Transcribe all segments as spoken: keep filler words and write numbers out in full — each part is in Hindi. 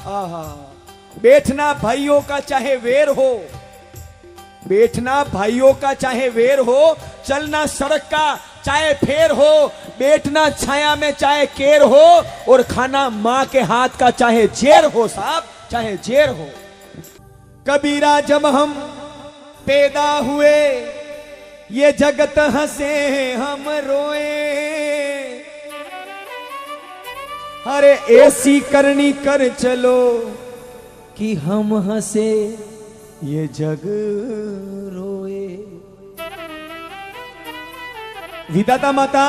आहा, बैठना भाइयों का चाहे वेर हो, बैठना भाइयों का चाहे वेर हो, चलना सड़क का चाहे फेर हो, बैठना छाया में चाहे केर हो, और खाना माँ के हाथ का चाहे जेर हो साहब, चाहे जेर हो। कबीरा जब हम पैदा हुए ये जगत हंसे हम रोए, अरे ऐसी करनी कर चलो कि हम हंसे ये जग रोए। विधाता माता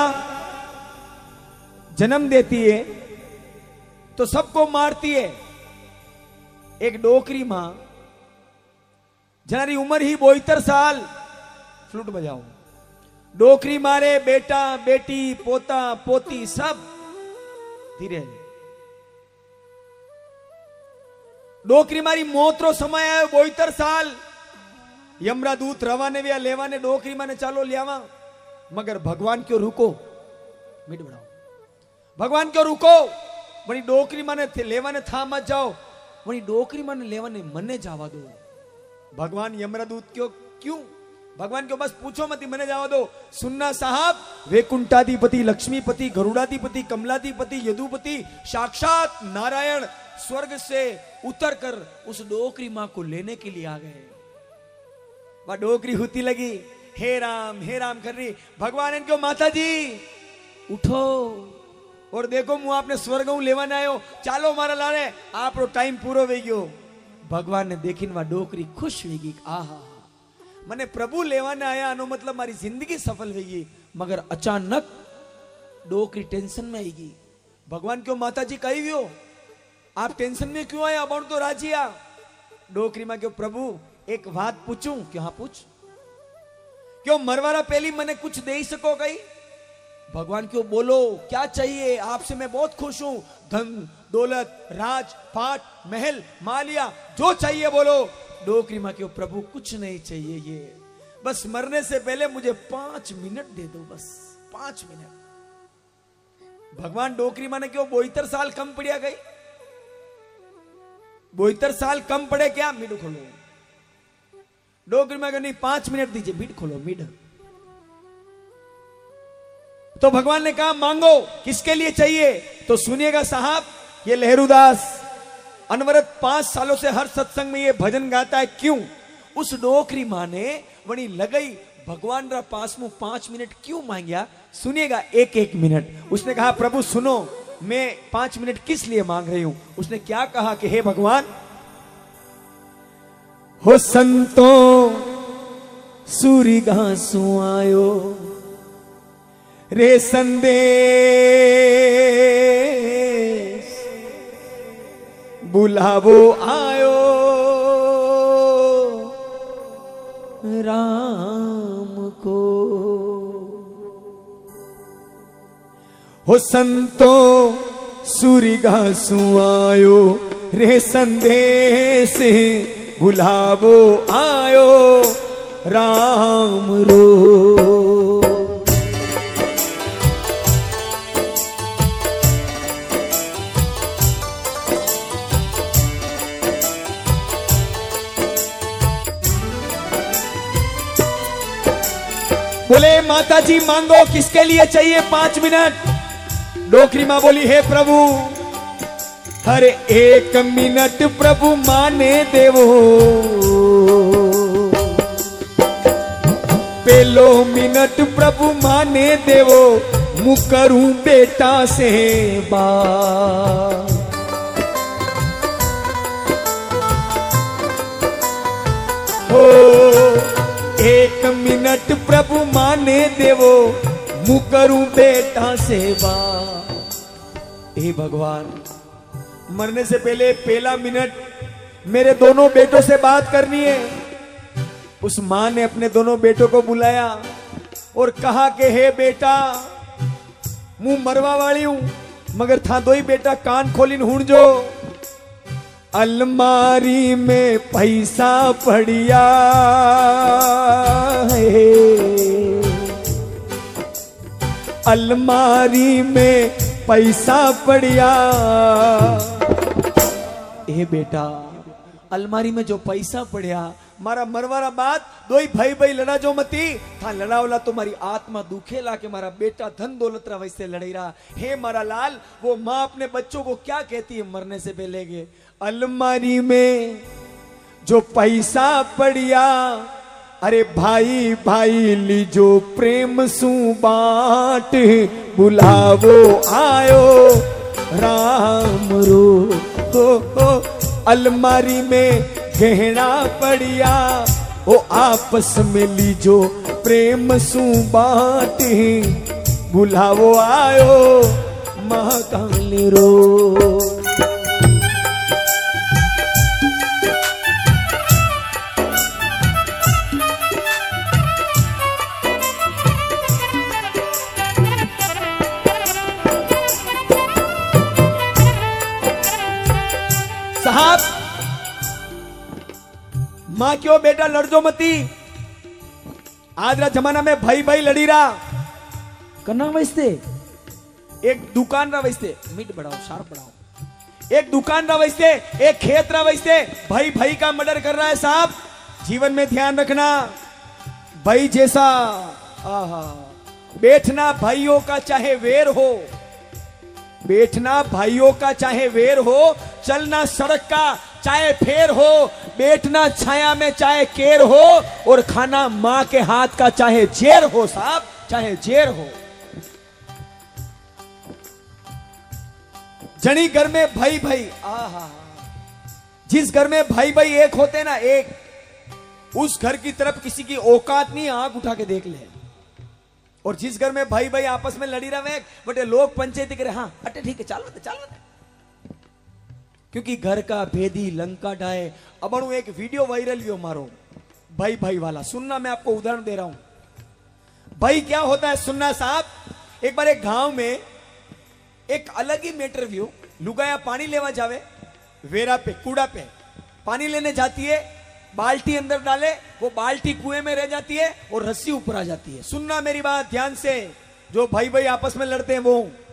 जन्म देती है तो सबको मारती है। एक डोकरी मां जनारी उम्र ही बोहत्तर साल, फ्लूट बजाओ, डोकरी मारे बेटा बेटी पोता पोती सब धीरे। डोकरी मारी मोतरो समय आयो बोहत्तर साल, यमरा दूत रवाने व्या लेवाने डोकरी माने चालो लियावा, मगर भगवान क्यों रुको, मीठ बढ़ाओ, भगवान क्यों रुको, वही डोकरी माने लेवाने था मत जाओ, वही डोकरी माने लेवाने मने जावा दो। भगवान यमरा दूत क्यों क्यों भगवान क्यों बस पूछो मत, मने जावा दो। सुनना साहब, वैकुंठाधिपति लक्ष्मीपति गरुड़ाधिपति कमलाधिपति यदुपति साक्षात नारायण स्वर्ग से उतर कर उस डोकरी मां को लेने के लिए आ गए। वह डोकरी होती लगी, हे राम हे राम कर रही। भगवान इनको माता जी उठो और देखो मुझे आपने स्वर्ग लेवाने आयो, चालो मारा लारे आप टाइम पूरो वे गयो। भगवान ने देखी वह डोकरी खुश हुई गई, आहा मने प्रभु लेवाने आया अनो मतलब मारी जिंदगी सफल हुई। मगर अचानक डोकरी टेंशन में आएगी। भगवान क्यों माता जी कही गयो, आप टेंशन में क्यों आया, अब तो राजी आ। डोकरी में क्यों प्रभु एक बात पूछूं, क्यों हाँ पूछ, क्यों मरवारा पहली मने कुछ दे ही सको गई। भगवान क्यों बोलो क्या चाहिए, आपसे मैं बहुत खुश हूं, धन दौलत राज पाट महल मालिया जो चाहिए बोलो। डोकरी मां क्यों प्रभु कुछ नहीं चाहिए, ये बस मरने से पहले मुझे पांच मिनट दे दो, बस पांच मिनट। भगवान डोकरी मां ने क्यों बोहत्तर साल कम पड़िया गई, बोहत्तर साल कम पड़े क्या, मिड खोलो। डोकरी मां क्यों नहीं पांच मिनट दीजिए, मिड खोलो मिड। तो भगवान ने कहा मांगो, किसके लिए चाहिए, तो सुनिएगा साहब, ये लहरूदास अनवरत पांच सालों से हर सत्संग में ये भजन गाता है। क्यों, उस डोकरी मां ने वही लगई भगवान रा पास में पांच मिनट क्यों मांगिया, सुनिएगा एक एक मिनट। उसने कहा प्रभु सुनो, मैं पांच मिनट किस लिए मांग रही हूं। उसने क्या कहा कि हे भगवान, हो संतो सूरी घासू आयो रे संदेश बुलावो आयो राम को। हो संतो सूरी घासू आयो रे संदेश बुलावो आयो राम रो। बोले माता जी मांगो, किसके लिए चाहिए पांच मिनट। डोकरी मां बोली हे प्रभु, हर एक मिनट प्रभु माने देवो, पहलो मिनट प्रभु माने देवो, मुकरू बेटा से बात। हो एक मिनट प्रभु माने देवो, मुकरू बेटा सेवा। हे भगवान, मरने से पहले पहला मिनट मेरे दोनों बेटों से बात करनी है। उस मां ने अपने दोनों बेटों को बुलाया और कहा कि हे बेटा, मुंह मरवा वाली हूं, मगर था दो ही बेटा, कान खोलिन हुण जो। अलमारी में पैसा पड़िया है, अलमारी में पैसा पड़िया। हे बेटा अलमारी में जो पैसा पड़या मारा मरवारा बात दोई भाई भाई लड़ा जो मती था लड़ावला तो मारी आत्मा दुखेला के मारा बेटा धन दौलत रहा वैसे लड़ी रहा। हे मारा लाल वो माँ अपने बच्चों को क्या कहती है मरने से पहले के अलमारी में जो पैसा पड़िया अरे भाई भाई लीजो प्रेम सु बाट बुलावो आयो राम रो हो, हो अलमारी में गहना पड़िया ओ आपस में लीजो प्रेम सु बाट बुलावो आयो महाकाल रो। साहब मां क्यों बेटा लड़जो मती आज रा जमाना में भाई भाई लड़ी रहा करना वैसे एक दुकान रा वैसे मिट बढ़ाओ शार्प बढ़ाओ एक दुकान रा वैसे एक खेत रा वैसे भाई भाई का मर्डर कर रहा है। साहब जीवन में ध्यान रखना भाई जैसा आहा बैठना भाइयों का चाहे वेर हो बैठना भाइयों का चाहे वेर हो चलना सड़क का चाहे फेर हो बैठना छाया में चाहे केर हो और खाना मां के हाथ का चाहे जेर हो। साहब चाहे जेर हो जनी घर में भाई भाई आहा जिस घर में भाई भाई एक होते ना एक उस घर की तरफ किसी की औकात नहीं आंख उठा के देख ले। और जिस घर में भाई भाई आपस में लड़ी रहे बटे लोग पंचायती करे हाँ अटे ठीक है चालो दे चालो दे क्योंकि घर का भेदी लंका ढाए। अब एक वीडियो वायरल हुआ मारो भाई भाई वाला सुनना मैं आपको उदाहरण दे रहा हूं भाई क्या होता है सुनना। साहब एक बार एक गांव में एक अलग ही मैटर व्यू लुगाया पानी लेवा जावे वेरा पे कूड़ा पे पानी लेने जाती है बाल्टी अंदर डाले वो बाल्टी कुएं में रह जाती है और रस्सी ऊपर आ जाती है। सुनना मेरी बात ध्यान से जो भाई भाई आपस में लड़ते हैं वो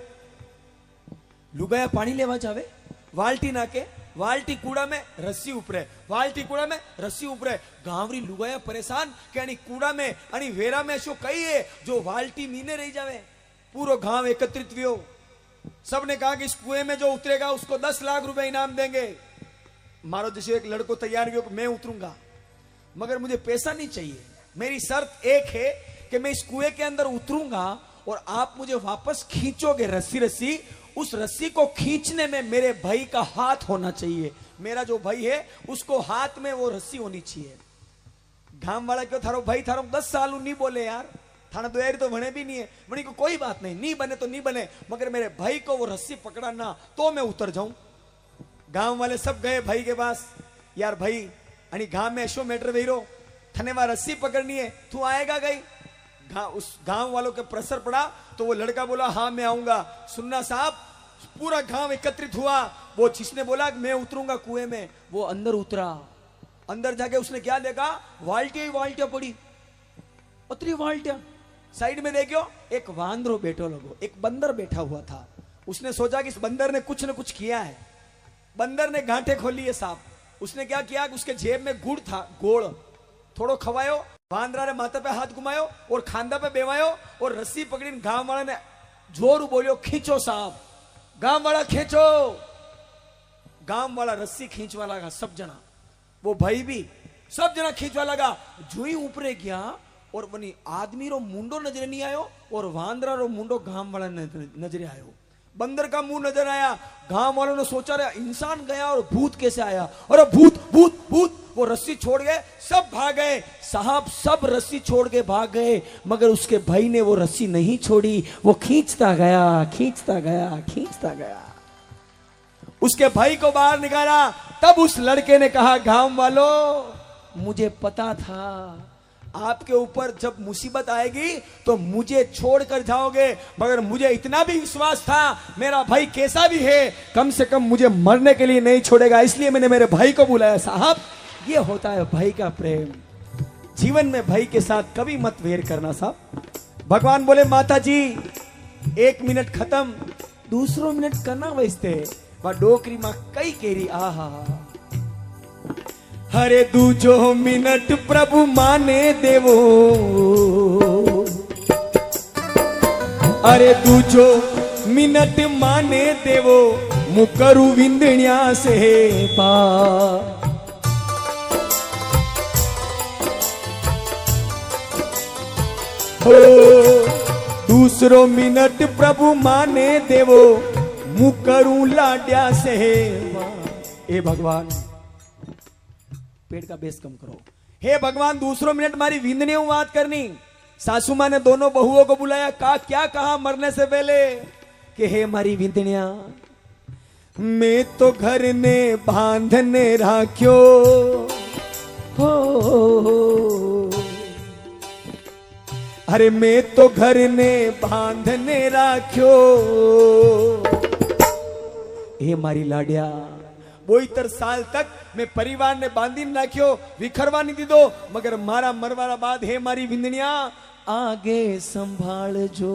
लुगाया पानी लेवा जावे बाल्टी ना के बाल्टी कूड़ा में रस्सी ऊपर बाल्टी कूड़ा में रस्सी ऊपर गांवरी लुगाया परेशान के यानी कूड़ा में यानी वेरा में शो कही है जो बाल्टी मीने रह जावे। पूरो गांव एकत्रित हुए सबने कहा कि इस कुएं में जो उतरेगा उसको दस लाख रुपए इनाम देंगे। मारो जैसे एक लड़को तैयार हुआ मैं उतरूंगा मगर मुझे पैसा नहीं चाहिए मेरी शर्त एक है कि मैं इस कुएं के अंदर उतरूंगा और आप मुझे वापस खींचोगे रस्सी रस्सी उस रस्सी को खींचने में मेरे भाई का हाथ होना चाहिए। मेरा जो भाई है उसको हाथ में वो रस्सी होनी चाहिए। गांव वाला क्यों थारो भाई थारो दस साल नहीं बोले यार थाना दो तो बने भी नहीं है बनी को कोई बात नहीं नहीं बने तो नहीं बने मगर मेरे भाई को वो रस्सी पकड़ाना तो मैं उतर जाऊं। गांव वाले सब गए भाई के पास यार भाई अनि गांव में ऐशो मैटर वेरो थने वहां रस्सी पकड़नी है तू आएगा गई गांव उस गांव वालों के प्रेशर पड़ा तो वो लड़का बोला हाँ मैं आऊंगा। सुनना साहब पूरा गांव एकत्रित हुआ वो जिसने बोला मैं उतरूंगा कुएं में वो अंदर उतरा। अंदर जाके उसने क्या देखा वाल्टिया ही वाल्टिया पड़ी उतरी वाल्टिया साइड में देखो एक वांदरो बैठो लोगो एक बंदर बैठा हुआ था। उसने सोचा कि इस बंदर ने कुछ न कुछ किया है। बंदर ने गांठे खोली है साहब उसने क्या किया उसके जेब में गुड़ था गोड़ थोड़ो खवायो वांदरा ने माथा पे हाथ घुमायो और खांदा पे बेवायो और रस्सी पकड़ी गांव वाला ने जोर बोलियो खींचो साहब गांव वाला खींचो। गांव वाला रस्सी खींचवा लगा सब जना वो भाई भी सब जना खींचवा लगा जो ही ऊपरे गया और बनी आदमी रो मुंडो नजर नहीं आयो और वांदरा रो मुंडो गांव वाला नजर आयो। बंदर का मुंह नजर आया गांव वालों ने सोचा रहा इंसान गया और भूत कैसे आया और भूत भूत भूत वो रस्सी छोड़ गए सब भाग गए। साहब सब रस्सी छोड़ के भाग गए मगर उसके भाई ने वो रस्सी नहीं छोड़ी वो खींचता गया खींचता गया खींचता गया उसके भाई को बाहर निकाला। तब उस लड़के ने कहा गांव वालों मुझे पता था आपके ऊपर जब मुसीबत आएगी तो मुझे छोड़कर जाओगे मगर मुझे इतना भी विश्वास था मेरा भाई कैसा भी है कम से कम मुझे मरने के लिए नहीं छोड़ेगा इसलिए मैंने मेरे भाई को बुलाया। साहब ये होता है भाई का प्रेम। जीवन में भाई के साथ कभी मत वेर करना साहब। भगवान बोले माता जी एक मिनट खत्म दूसरो मिनट करना वैसे डोकरी मां कई केरी आहा अरे दूजो मिनट प्रभु माने देवो, अरे दूजो मिनट माने देवो, मुकरू विंदण्या से पार। हो दूसरो मिनट प्रभु माने देवो, मुकरू लाड्या से पार। ए भगवान पेट का बेस कम करो। हे भगवान दूसरो मिनट मारी विंदनी बात करनी। सासू माँ ने दोनों बहुओं को बुलाया, का क्या कहा मरने से पहले कि हे मारी विंदनिया, मैं तो घर ने बांधने राख्यो हो, अरे मैं तो घर ने बांधने राख्यो। हे मारी लाडिया, बोईतर साल तक मैं परिवार ने बांधी राख्यो, विखरवा नहीं दीधो, मगर मारा मरवारा बाद हे मारी विंदनिया आगे संभाल जो,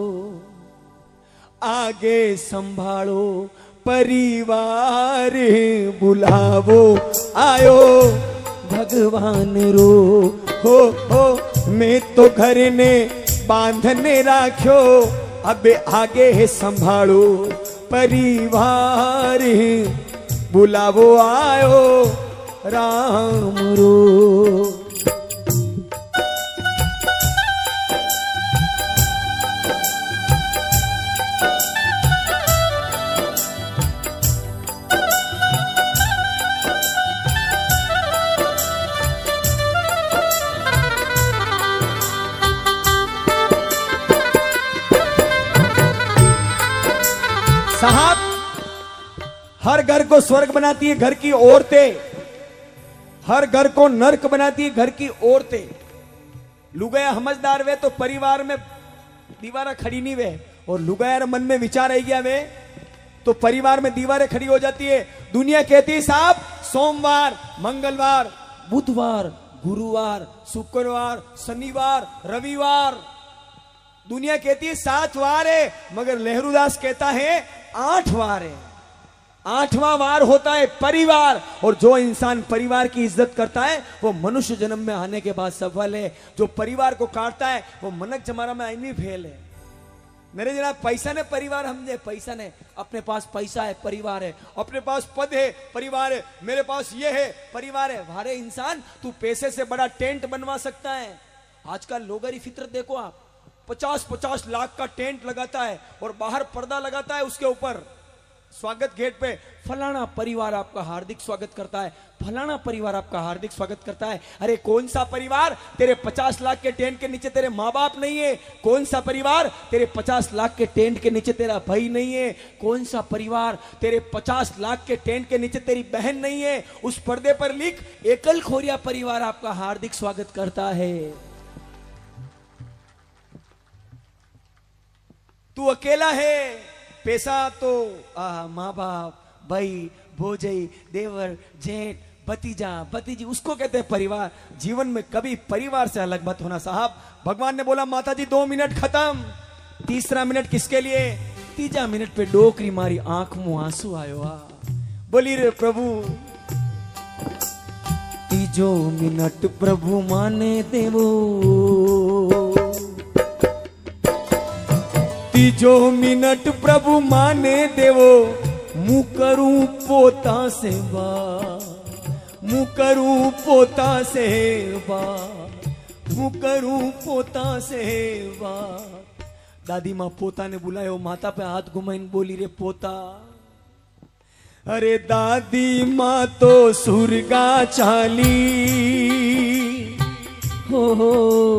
आगे संभालो परिवार बुलावो आयो भगवान रो। हो हो मैं तो घर ने बांधने राख्यो, अब आगे संभालो परिवार बुलावो आयो राम रो। साहब हर घर को स्वर्ग बनाती है घर की औरतें, हर घर को नरक बनाती है घर की औरतें। लुगाया समझदार वे तो परिवार में दीवारें खड़ी नहीं वे, और लुगाया मन में विचार आई गया वे तो परिवार में दीवारें खड़ी हो जाती है। दुनिया कहती है साहब सोमवार, मंगलवार, बुधवार, गुरुवार, शुक्रवार, शनिवार, रविवार, दुनिया कहती है सात वार है, मगर लहरूदास कहता है आठ वार है। आठवां वार होता है परिवार, और जो इंसान परिवार की इज्जत करता है वो मनुष्य जन्म में आने के बाद सफल है। जो परिवार को काटता है वो मनक जमाना में आईनी फेल है। मेरे जनाब पैसा ने परिवार समझे, पैसा ने अपने पास पैसा है परिवार है, अपने पास पद है परिवार है, मेरे पास ये है परिवार है। भारे इंसान तू पैसे से बड़ा टेंट बनवा सकता है। आजकल लोगों की फितरत देखो आप, पचास पचास लाख का टेंट लगाता है और बाहर पर्दा लगाता है, उसके ऊपर स्वागत गेट पे फलाना परिवार आपका हार्दिक स्वागत करता है, फलाना परिवार आपका हार्दिक स्वागत करता है। अरे कौन सा परिवार तेरे पचास लाख के टेंट के नीचे तेरे माँ बाप नहीं है? कौन सा परिवार तेरे पचास लाख के टेंट के नीचे तेरा भाई नहीं है? कौन सा परिवार तेरे पचास लाख के टेंट के नीचे तेरी बहन नहीं है? उस पर्दे पर लिख एकल खोरिया परिवार आपका हार्दिक स्वागत करता है। तू अकेला है, पैसा तो माँ बाप, भाई, भोजई, देवर, जेठ, भतीजा, भतीजी, उसको कहते हैं परिवार। जीवन में कभी परिवार से अलग मत होना साहब। भगवान ने बोला माता जी दो मिनट खत्म, तीसरा मिनट किसके लिए? तीजा मिनट पे डोकरी मारी आंख मुंह आंसू आयो। आ बोली रे प्रभु तीजो मिनट प्रभु माने देवो, तीजो मिनट प्रभु माने देवो, मुँ करूं पोता सेवा, मुँ करूं पोता सेवा, मुँ करूं पोता सेवा। दादी माँ पोता ने बुलायो, माता पे हाथ घुमाइन बोली रे पोता। अरे दादी माँ तो सुरगा चाली हो, हो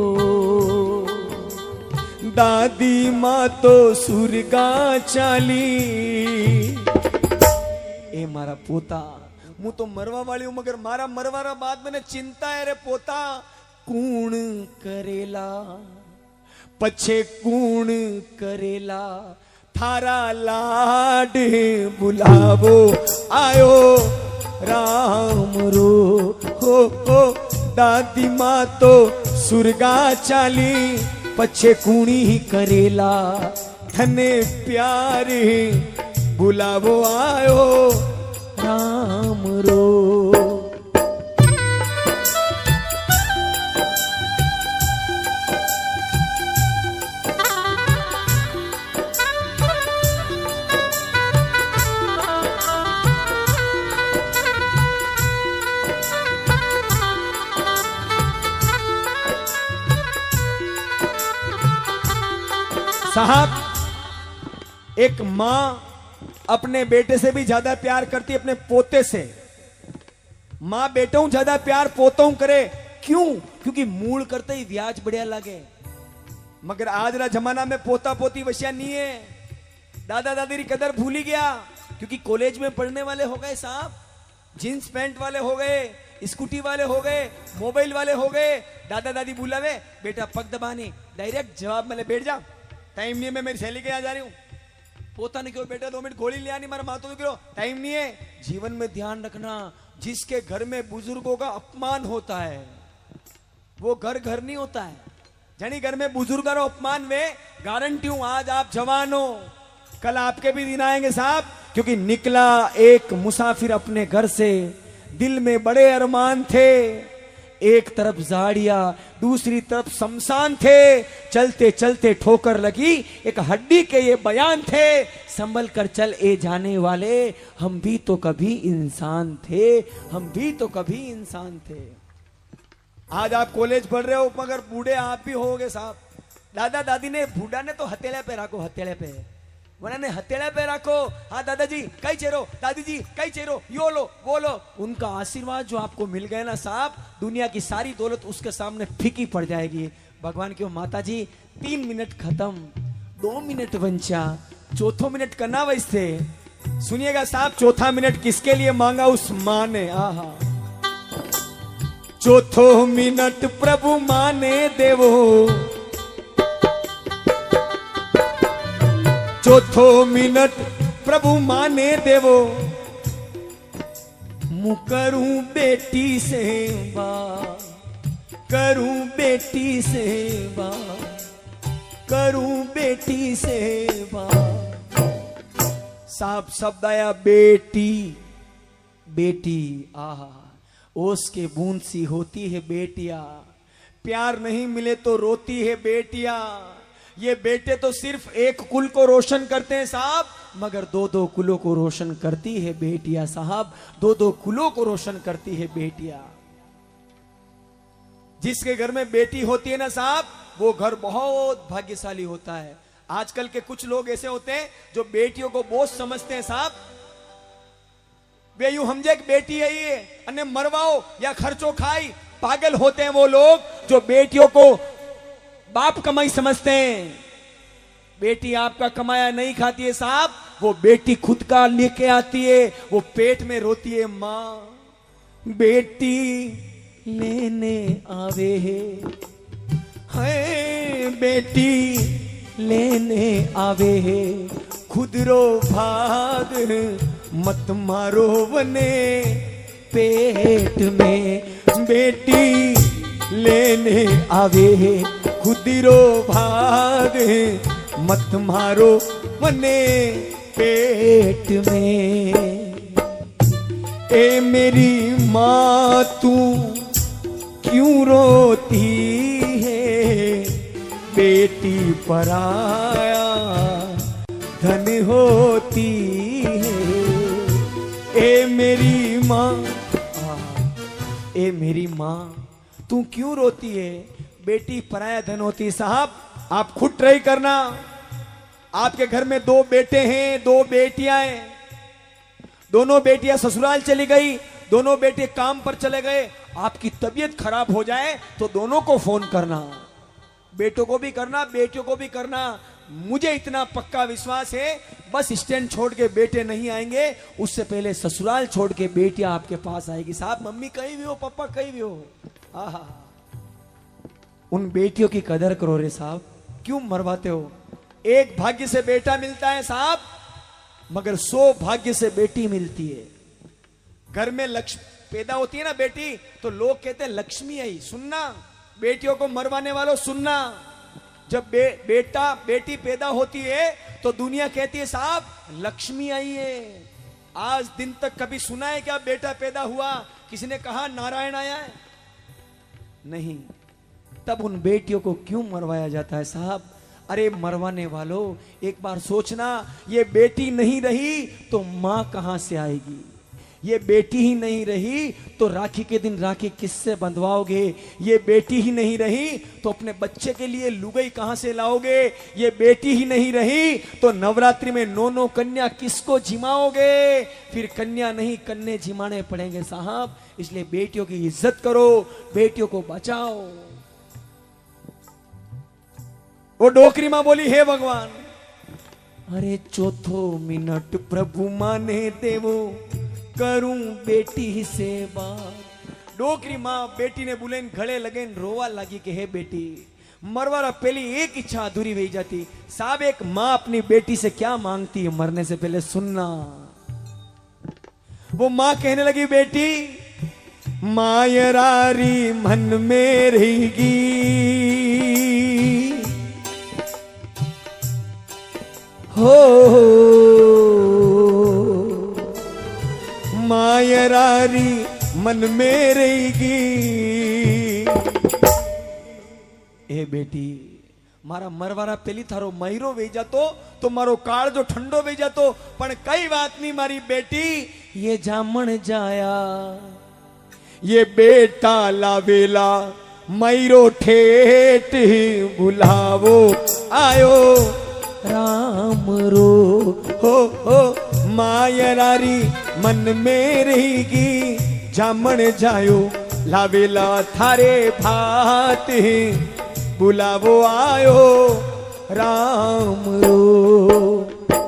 दादी माँ तो सुरगा चाली। ए मारा पोता, मु तो मरवा वाली हूं, मगर मारा मरवारा बाद मैंने चिंता है रे पोता। कूण करेला पछे कूण करेला, थारा लाड बुलावो आयो राम रो। हो हो दादी माँ तो सुरगा चाली, पछे कूणी ही करेला, थने प्यारे बुलावो आयो राम रो। साहब, एक मां अपने बेटे से भी ज्यादा प्यार करती है अपने पोते से। मां बेटों ज्यादा प्यार पोतों करे, क्यों? क्योंकि मूल करते ही ब्याज बढ़िया लगे। मगर आज ना जमाना में पोता पोती वशिया नहीं है, दादा दादी की कदर भूल ही गया। क्योंकि कॉलेज में पढ़ने वाले हो गए साहब, जींस पैंट वाले हो गए, स्कूटी वाले हो गए, मोबाइल वाले हो गए। दादा दादी बुलावे, बेटा पग दबानी, डायरेक्ट जवाब में बैठ जा, टाइम नहीं है, मैं मेरी सहेली के यहाँ जा रही हूँ। पोता ने क्यों बेटा दो मिनट गोली ले आनी, मारा मातो तो क्यों, टाइम नहीं है। जीवन में ध्यान रखना, जिसके घर में बुजुर्गों का अपमान होता है वो घर घर नहीं होता है। जानी घर में बुजुर्गों का अपमान में गारंटी हूं आज आप जवान हो, कल आपके भी दिन आएंगे साहब। क्योंकि निकला एक मुसाफिर अपने घर से, दिल में बड़े अरमान थे, एक तरफ झाड़ियां दूसरी तरफ शमशान थे, चलते चलते ठोकर लगी एक हड्डी के ये बयान थे, संभल कर चल ए जाने वाले, हम भी तो कभी इंसान थे, हम भी तो कभी इंसान थे। आज आप कॉलेज पढ़ रहे हो मगर बूढ़े आप भी होगे साहब। दादा दादी ने, बूढ़ा ने तो हथेले पे रखो, हथेले पे उन्होंने हथेला पे रखो, हाँ दादाजी कई चेरो, दादी जी कई चेरो, यो लो वो लो। उनका आशीर्वाद जो आपको मिल गए ना साहब, दुनिया की सारी दौलत उसके सामने फीकी पड़ जाएगी। भगवान की माता जी, तीन मिनट खत्म, दो मिनट बंचा, चौथो मिनट करना वैसे। सुनिएगा साहब, चौथा मिनट किसके लिए मांगा उस माँ ने, आहा। चौथो मिनट प्रभु माँ ने देवो, चौथो मिनट प्रभु माने देवो, मु करूं बेटी सेवा, करूं बेटी सेवा, करूं बेटी सेवा। साहब शब्द आया बेटी, बेटी, आहा, ओस के बूंद सी होती है बेटिया, प्यार नहीं मिले तो रोती है बेटिया। ये बेटे तो सिर्फ एक कुल को रोशन करते हैं साहब, मगर दो दो कुलों को रोशन करती है बेटियां साहब, दो दो कुलों को रोशन करती है बेटियां। जिसके घर में बेटी होती है ना साहब, वो घर बहुत भाग्यशाली होता है। आजकल के कुछ लोग ऐसे होते हैं जो बेटियों को बोझ समझते हैं साहब। वे यूं समझे कि बेटी है ये, अन्य मरवाओ या खर्चो खाई। पागल होते हैं वो लोग जो बेटियों को बाप कमाई समझते हैं। बेटी आपका कमाया नहीं खाती है साहब, वो बेटी खुद का लेके आती है, वो पेट में रोती है, माँ बेटी लेने आवे है, बेटी लेने आवे है, खुद रो भाग मत मारो बने पेट में, बेटी लेने आवे है, खुदिरो भाग मत मारो मने पेट में। ए मेरी माँ तू क्यों रोती है, बेटी पराया धन होती है। ए मेरी माँ, ए मेरी माँ तू क्यों रोती है, बेटी पराया धन होती है। साहब आप खुद ट्राई करना, आपके घर में दो बेटे हैं, दो बेटियां हैं, दोनों बेटियां ससुराल चली गई, दोनों बेटे काम पर चले गए, आपकी तबीयत खराब हो जाए तो दोनों को फोन करना, बेटों को भी करना बेटियों को भी करना। मुझे इतना पक्का विश्वास है बस स्टैंड छोड़ के बेटे नहीं आएंगे, उससे पहले ससुराल छोड़ के बेटियां आपके पास आएगी। साहब मम्मी कहीं भी हो, पापा कहीं भी हो, आहा, उन बेटियों की कदर करो रे साहब, क्यों मरवाते हो। एक भाग्य से बेटा मिलता है साहब, मगर सौ भाग्य से बेटी मिलती है। घर में लक्ष्मी पैदा होती है ना बेटी, तो लोग कहते हैं लक्ष्मी आई। सुनना बेटियों को मरवाने वालों, सुनना, जब बे, बेटा बेटी पैदा होती है तो दुनिया कहती है साहब लक्ष्मी आई है। आज दिन तक कभी सुना है क्या बेटा पैदा हुआ, किसी ने कहा नारायण आया है? नहीं। तब उन बेटियों को क्यों मरवाया जाता है साहब? अरे मरवाने वालों, एक बार सोचना, ये बेटी नहीं रही तो मां कहां से आएगी, ये बेटी ही नहीं रही तो राखी के दिन राखी किससे बंधवाओगे? ये बेटी ही नहीं रही तो अपने बच्चे के लिए लुगाई कहां से लाओगे? ये बेटी ही नहीं रही तो नवरात्रि में नौ नौ कन्या किसको जिमाओगे? फिर कन्या नहीं कन्ने जिमाने पड़ेंगे साहब। इसलिए बेटियों की इज्जत करो, बेटियों को बचाओ। वो डोकरी मां बोली, हे भगवान, अरे चौथो मिनट प्रभु माने देवो, करूं बेटी से बात। डोकरी मां बेटी ने बुलेन गले लगे रोवा लगी कि हे बेटी, मरवारा पहली एक इच्छा अधूरी रह जाती। साहब एक मां अपनी बेटी से क्या मांगती है मरने से पहले सुनना। वो मां कहने लगी, बेटी मायरारी मन में रहेगी, हो मायरारी मन में रहेगी। ए बेटी, मारा मरवारा पेली थारो मयरो वे जातो तो मारो काळ जो ठंडो वे जातो, पण कई बात नहीं मारी बेटी, ये जामण जाया, ये बेटा लावेला मयरो ठेठ बुलावो आयो राम रो, हो हो मायरारी मन में रहेगी, जामण जायो लावेला थारे भात बुलावो आयो राम रो।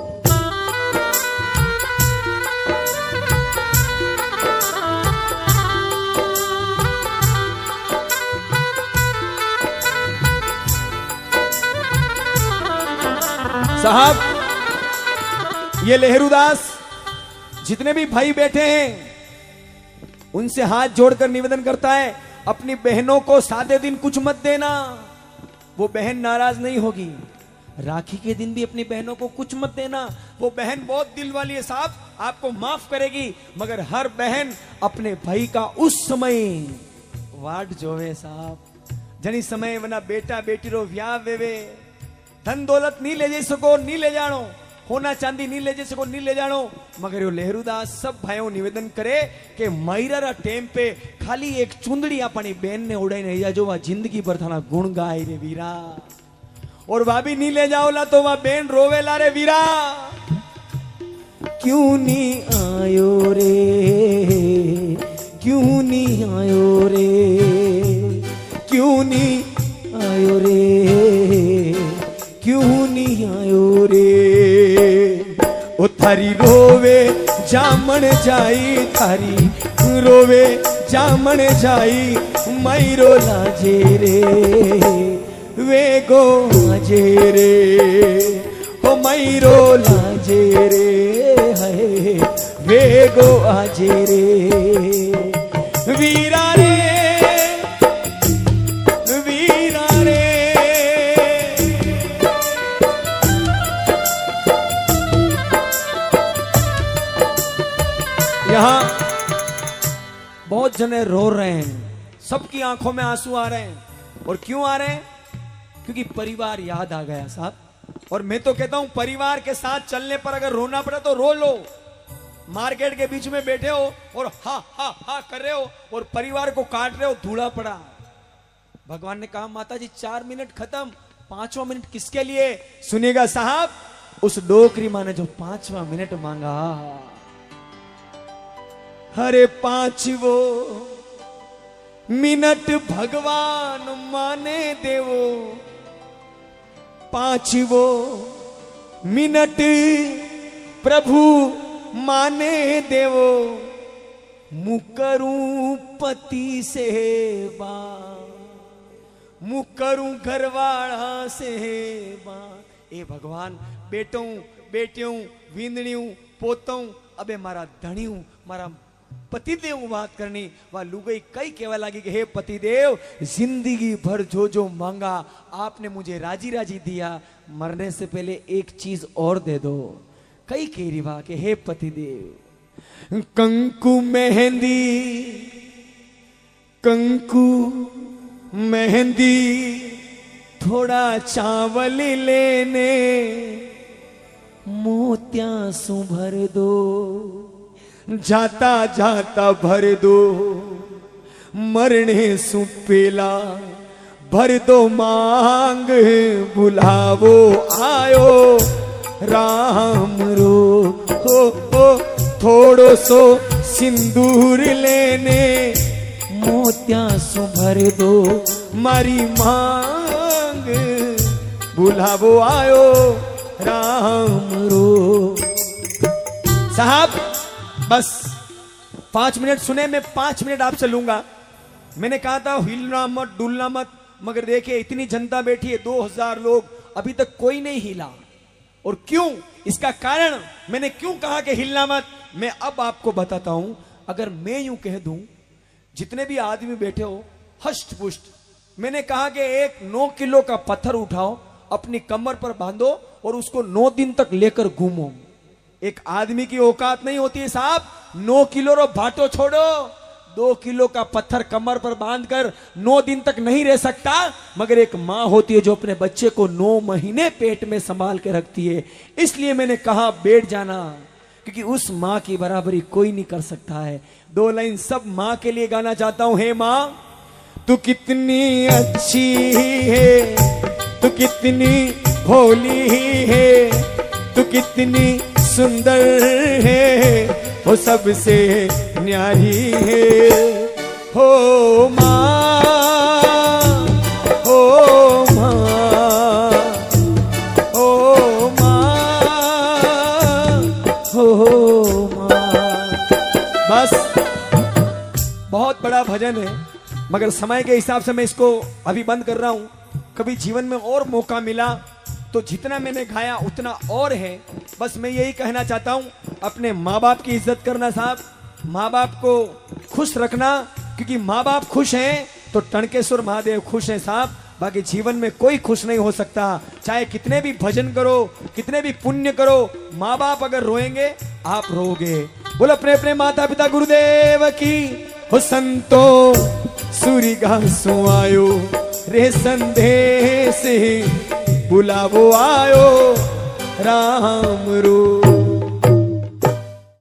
साहब, ये लहरूदास जितने भी भाई बैठे हैं उनसे हाथ जोड़कर निवेदन करता है, अपनी बहनों को सादे दिन कुछ मत देना, वो बहन नाराज नहीं होगी। राखी के दिन भी अपनी बहनों को कुछ मत देना, वो बहन बहुत दिल वाली है साहब, आपको माफ करेगी। मगर हर बहन अपने भाई का उस समय वाट जोवे साहब, जनी समय वना बेटा बेटी रो व्याह वेवे, धन दौलत नहीं ले जा सको, नहीं ले जानो, होना चांदी नहीं ले जा सको, नहीं ले जानो। मगर यो लहरूदास सब भाइयों निवेदन करे कि मयरा टेम पे खाली एक चुंदड़ी अपनी बहन ने उड़ाई नहीं जाजो, वह जिंदगी भर थाना गुण गाय रे वीरा। और भाभी नहीं ले जाओला तो वह बहन रोवेला रे वीरा, क्यों नहीं आयो रे, क्यों नहीं आयो रे, क्यों नहीं आयो रे, क्यों नहीं आयो रे। ओ थारी रोवे जामण जाई, थारी रोवे जामण जाई, मयरो लाजे रे वे गो आजे रे, ओ मयरो लाजे रे है वे गो आजे रे। वीरा रे वीरा रे, यहां बहुत जने रो रहे हैं, सबकी आंखों में आंसू आ रहे हैं। और क्यों आ रहे हैं? क्योंकि परिवार याद आ गया साहब। और मैं तो कहता हूं परिवार के साथ चलने पर अगर रोना पड़ा तो रो लो। मार्केट के बीच में बैठे हो और हा हा हा कर रहे हो और परिवार को काट रहे हो, धूला पड़ा। भगवान ने कहा माता जी चार मिनट खत्म, पांचवा मिनट किसके लिए? सुनिएगा साहब, उस डोकरी माँ ने जो पांचवा मिनट मांगा, हरे पांचवो मिनट भगवान माने देवो, पांचवो मिनट प्रभु माने देवो, मुकरूं पति सेवा, मुकरूं घरवाड़ा सेवा। ए भगवान, बेटों बेटियों वींदणियों पोतों अबे मारा धणियों मारा पतिदेव बात करनी, वह लुगाई कई कहवा लगी कि हे पतिदेव, जिंदगी भर जो जो मांगा आपने मुझे राजी राजी दिया, मरने से पहले एक चीज और दे दो। कई कह रही वाह कि हे पतिदेव, कंकु मेहंदी, कंकु मेहंदी थोड़ा चावल लेने, मोतियां सु भर दो, जाता जाता भर दो मरने सुपेला, भर दो मांग बुलावो आयो राम रो। हो हो थोड़ो सो सिंदूर लेने मोतिया सो भर दो मारी मांग बुलावो आयो राम रो। साहब बस पांच मिनट सुने, मैं पांच मिनट आपसे लूंगा। मैंने कहा था हिलना मत डुलना मत, मगर देखिए इतनी जनता बैठी है, दो हजार लोग, अभी तक कोई नहीं हिला। और क्यों? इसका कारण मैंने क्यों कहा कि हिलना मत, मैं अब आपको बताता हूं। अगर मैं यूं कह दूं, जितने भी आदमी बैठे हो हष्ट पुष्ट, मैंने कहा कि एक नौ किलो का पत्थर उठाओ, अपनी कमर पर बांधो और उसको नौ दिन तक लेकर घूमो। एक आदमी की औकात नहीं होती है साहब, नौ किलो रो भाटो छोड़ो, दो किलो का पत्थर कमर पर बांधकर नौ दिन तक नहीं रह सकता, मगर एक मां होती है जो अपने बच्चे को नौ महीने पेट में संभाल के रखती है। इसलिए मैंने कहा बैठ जाना, क्योंकि उस मां की बराबरी कोई नहीं कर सकता है। दो लाइन सब मां के लिए गाना चाहता हूं। हे मां तू कितनी अच्छी है, तू कितनी भोली है, तू कितनी सुंदर है, वो सबसे न्यारी है। हो माँ, हो माँ, हो माँ, हो माँ। बस बहुत बड़ा भजन है, मगर समय के हिसाब से मैं इसको अभी बंद कर रहा हूं। कभी जीवन में और मौका मिला तो जितना मैंने गाया उतना और है। बस मैं यही कहना चाहता हूं, अपने माँ बाप की इज्जत करना साहब, माँ बाप को खुश रखना, क्योंकि माँ बाप खुश हैं तो टणकेश्वर महादेव खुश हैं साहब। बाकी जीवन में कोई खुश नहीं हो सकता, चाहे कितने भी भजन करो, कितने भी पुण्य करो, माँ बाप अगर रोएंगे आप रोगे। बोल अपने अपने माता पिता गुरुदेव की। हो संतो सूरी घासो आयो रे संदेश बुलावो आयो राम रो।